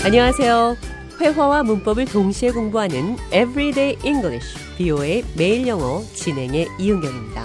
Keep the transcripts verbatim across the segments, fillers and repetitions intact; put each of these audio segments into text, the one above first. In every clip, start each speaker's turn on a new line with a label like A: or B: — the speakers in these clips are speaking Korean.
A: 안녕하세요. 회화와 문법을 동시에 공부하는 Everyday English, 비오에이 매일 영어 진행의 이은경입니다.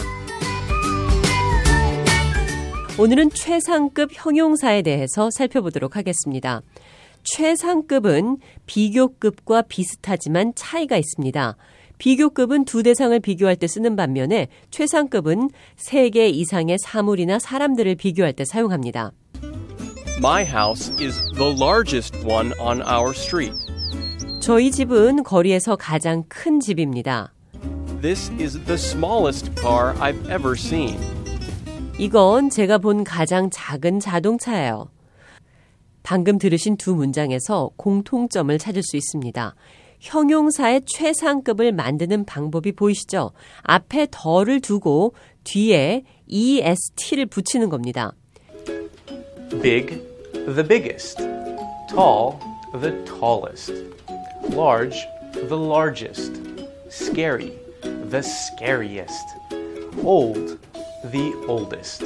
A: 오늘은 최상급 형용사에 대해서 살펴보도록 하겠습니다. 최상급은 비교급과 비슷하지만 차이가 있습니다. 비교급은 두 대상을 비교할 때 쓰는 반면에 최상급은 세 개 이상의 사물이나 사람들을 비교할 때 사용합니다.
B: My house is the largest one on our street.
A: 저희 집은 거리에서 가장 큰 집입니다.
B: This is the smallest car I've ever seen.
A: 이건 제가 본 가장 작은 자동차예요. 방금 들으신 두 문장에서 공통점을 찾을 수 있습니다. 형용사의 최상급을 만드는 방법이 보이시죠? 앞에 더를 두고 뒤에 est를 붙이는 겁니다.
C: Big, the biggest. Tall, the tallest. Large, the largest. Scary, the scariest. Old, the oldest.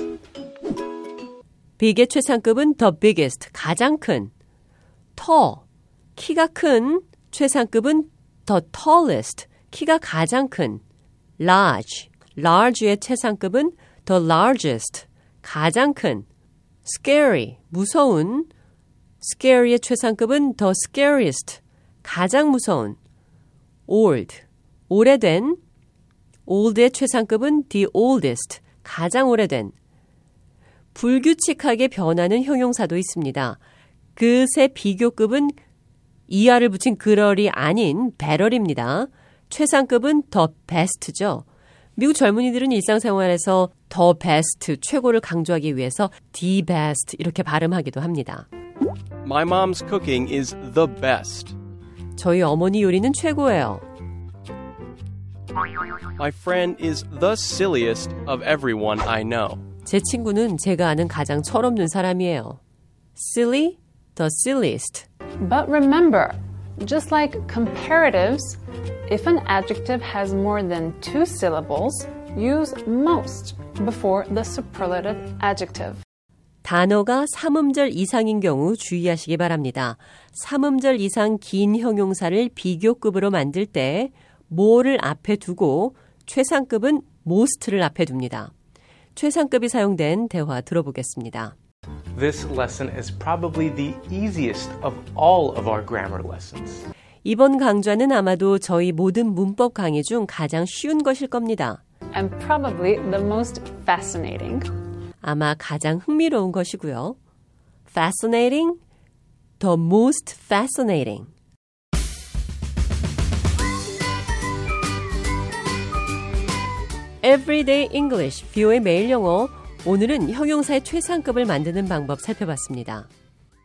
A: big의 최상급은 the biggest, 가장 큰. tall, 키가 큰. 최상급은 the tallest, 키가 가장 큰. large, large의 최상급은 the largest, 가장 큰. scary, 무서운. scary의 최상급은 the scariest, 가장 무서운. old, 오래된. old의 최상급은 the oldest, 가장 오래된. 불규칙하게 변하는 형용사도 있습니다. 그새 비교급은 이하를 붙인 그럴이 아닌 better입니다. 최상급은 the best죠. 미국 젊은이들은 일상생활에서 the best, 최고를 강조하기 위해서 the best 이렇게 발음하기도 합니다.
B: My mom's cooking is the best.
A: 저희 어머니 요리는 최고예요.
B: My friend is the silliest of everyone I know.
A: 제 친구는 제가 아는 가장 철없는 사람이에요. silly, the silliest.
D: But remember, just like comparatives, if an adjective has more than two syllables, use most before the superlative adjective.
A: 단어가 삼음절 이상인 경우 주의하시기 바랍니다. 삼음절 이상 긴 형용사를 비교급으로 만들 때 more를 앞에 두고 최상급은 most를 앞에 둡니다. 최상급이 사용된 대화 들어보겠습니다.
C: This lesson is probably the easiest of all of our grammar lessons.
A: 이번 강좌는 아마도 저희 모든 문법 강의 중 가장 쉬운 것일 겁니다.
D: And probably the most fascinating.
A: 아마 가장 흥미로운 것이고요. Fascinating, the most fascinating. Everyday English, 비오에이 매일 영어. 오늘은 형용사의 최상급을 만드는 방법 살펴봤습니다.